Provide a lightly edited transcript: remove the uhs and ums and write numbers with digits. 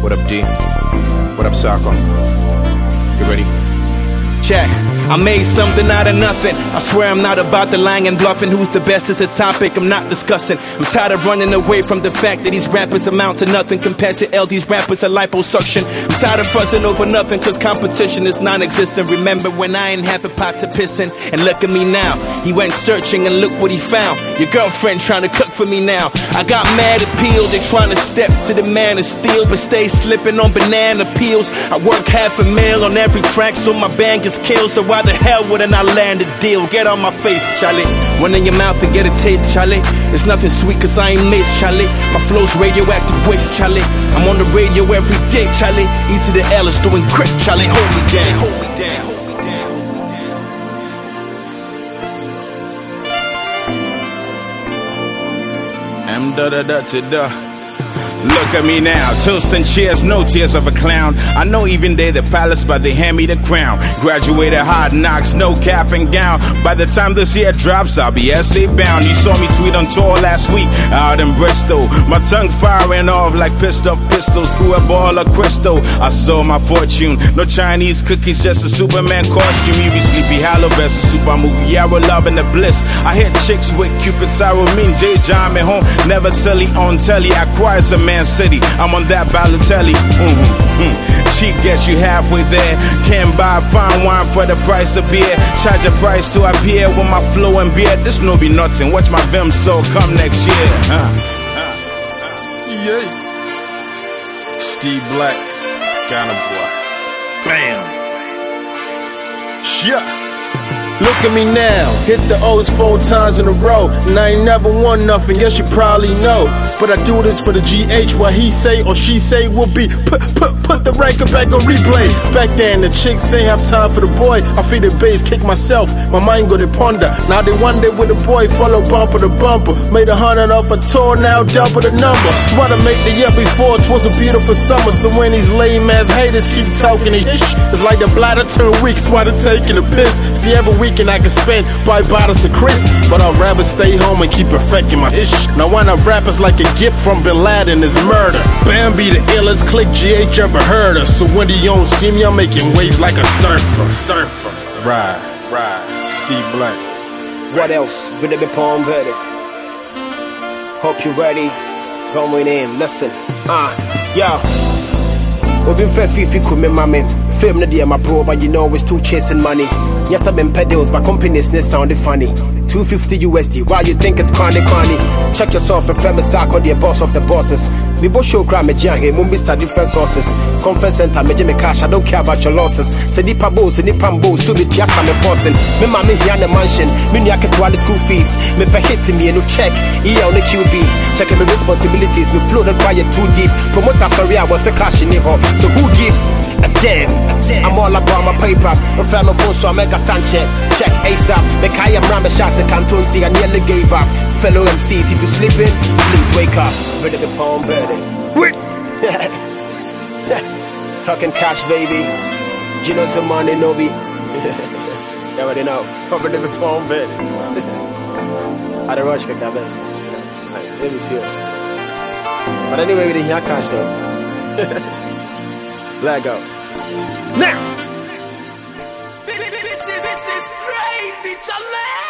What up, D? What up, Sako? You ready? Check. I made something out of nothing. I swear I'm not about the lying and bluffing. Who's the best is a topic I'm not discussing. I'm tired of running away from the fact that these rappers amount to nothing compared to LD's rappers are liposuction. I'm tired of fussing over nothing cause competition is non-existent. Remember when I ain't have a pot to piss in? And look at me now. He went searching and look what he found. Your girlfriend trying to cook for me now. I got mad appeal. They trying to step to the man of steel but stay slipping on banana peels. I work $500,000 on every track so my band gets killed. So why the hell wouldn't I land a deal? Get on my face, Charlie. One in your mouth and get a taste, Charlie. It's nothing sweet cause I ain't missed, Charlie. My flow's radioactive waste, Charlie. I'm on the radio every day, Charlie. E to the L is doing crit, Charlie. Hold me down, hold me down, hold me down. M-da-da-da-da-da. Look at me now, toast and cheers, no tears of a clown. I know even they the palace, but they hand me the crown. Graduated hard knocks, no cap and gown. By the time this year drops, I'll be essay bound. You saw me tweet on tour last week, out in Bristol. My tongue firing off like pissed off pistols through a ball of crystal. I saw my fortune, no Chinese cookies, just a Superman costume. You be Sleepy Hollow versus Super movie, Arrow love and the bliss. I hit chicks with Cupid's arrow, mean J. John me home, never silly on telly. I cry as a Man City, I'm on that Balotelli. Cheap gets you halfway there. Can't buy fine wine for the price of beer. Charge a price to appear with my flow and beer. This no be nothing. Watch my Vim so come next year. Yeah. Steve Black, Ghana boy. Bam. Yeah. Look at me now, hit the O's 4 times in a row, and I ain't never won nothing, guess you probably know. But I do this for the GH, what he say or she say will be put the record back on replay. Back then the chicks ain't have time for the boy, I feel the bass kick myself, my mind go to ponder. Now they wonder with the boy follow bumper to bumper. Made 100 off a tour, now double the number. Swear to make the year before, 'twas a beautiful summer. So when these lame ass haters keep talking and ish, it's like the bladder turn weak, swear to taking a piss. See every weekend I can spend buy bottles of crisp, but I'd rather stay home and keep perfecting my ish. Now when I rap it's like a gift from Bin Laden is murder. Bambi the illest click GH ever heard of. So when you don't see me I'm making waves like a surfer. Ride, Steve Black. What else? With the palm ready. Hope you're ready. Going in, listen. Yo. We've been fair fifi kume mame. Film the my bro, but you know we're still chasing money. Yes, I've been pedals, but companies ne sounded funny. 250 USD, why you think it's corny? Check yourself and famous sack on the boss of the bosses. We both show crime and jang, Mr. different sources. Conference center, me cash, I don't care about your losses. Say nipa bows, to be just I'm enforcing. Me mama here in the mansion, me nyaka to all the school fees. Me pe hitting me and no check, on the Q beats. Checking the responsibilities, me floated by it too deep. Promoter sorry, I was a cash in it. So who gives a damn? I'm all about my paper. No fellow post, so I make a Sanchez. Check ASAP. Make I am Ramen shots and Cantonti. I nearly gave up. Fellow MCs, if you're sleeping, please wake up. Ready to palm ready. Talking cash, baby. You know some money, no be. You already know. Ready to palm ready. I don't rush, Kaka. Let me see it. But anyway, we didn't hear cash though. Let go. Now! This is crazy, Charlie!